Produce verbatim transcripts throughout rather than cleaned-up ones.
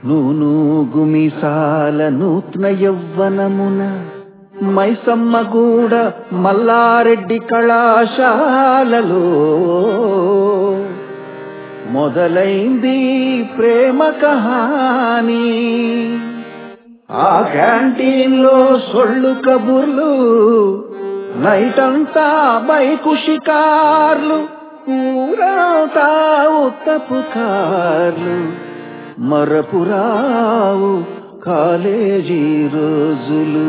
నూనూగు మీసాల నూత్న యవ్వనమున మైసమ్మగూడ మల్లారెడ్డి కళాశాలలో మొదలైంది ప్రేమ కహాని. ఆ క్యాంటీన్ లో సొళ్ళు కబుర్లు, నైటంతా బైకు షికార్లు, ఊరంతా ఉత్తపు కార్లు, మరపురావు కాలేజీ రోజులు.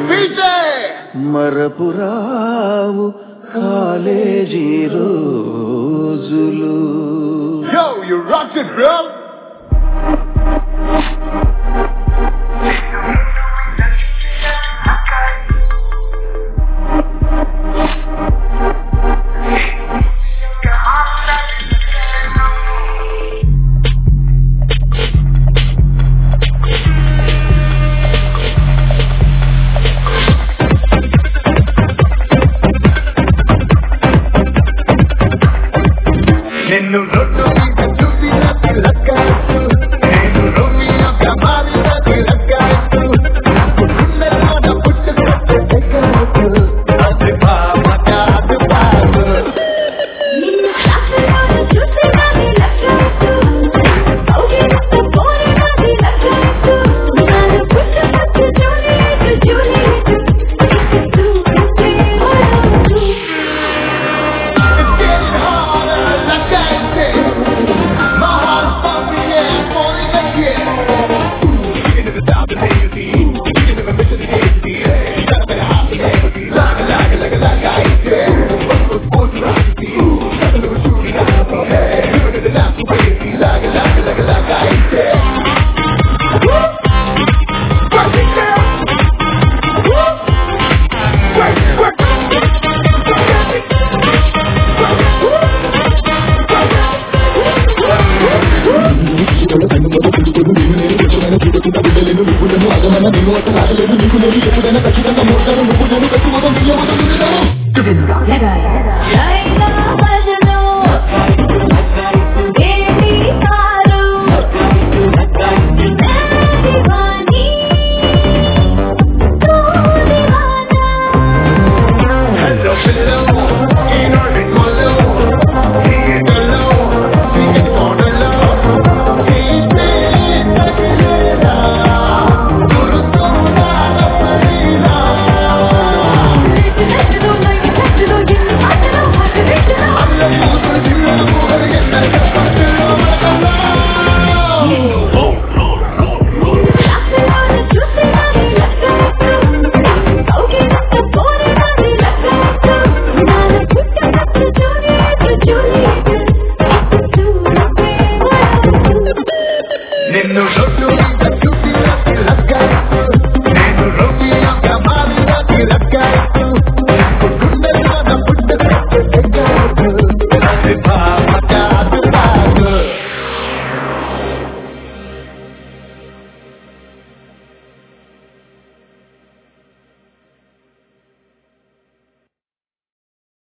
మరపురావు కాలేజీ రోజులు. Yo, you rocked it, bro! నిన్ను రొట్టు మీద చూసిన తిలక్కాయత్తు, నేను రొమ్మి యొక్క మారిన తిలక్కాయత్తు, గుండెలోన పుట్టుకొచ్చే తెగలత్తు, అది పాప కాదు పాదు. నిన్ను క్లాసులోన చూసిన తిలక్కాయత్తు, కౌగిలితో పోరిన తిలక్కాయత్తు, నాలో పుట్టుకొచ్చే జూలియట్ జూలియట్, ఇటు చూస్తే ఓడవద్దు. It's getting harder, like I say. My heart's pumping, yeah, I'm falling again. Get into the top of the A Z, get into the mission of the A Z. Gotta be hot and heavy, like a, like a, like a, like I say. What's supposed to rock the nothing to shoot it out of me. Doing it the natural way, like a, like a, like a, like I say. Work it down. Work, work. కన్ను